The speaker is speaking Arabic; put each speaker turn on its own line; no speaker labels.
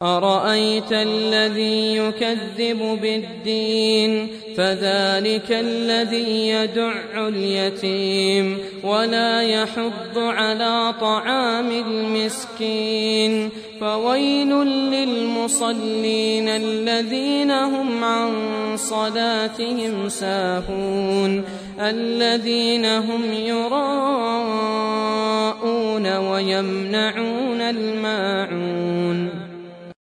أرأيت الذي يكذب بالدين فذلك الذي يدع اليتيم ولا يحض على طعام المسكين فويل للمصلين الذين هم عن صلاتهم ساهون الذين هم يراءون ويمنعون الماعون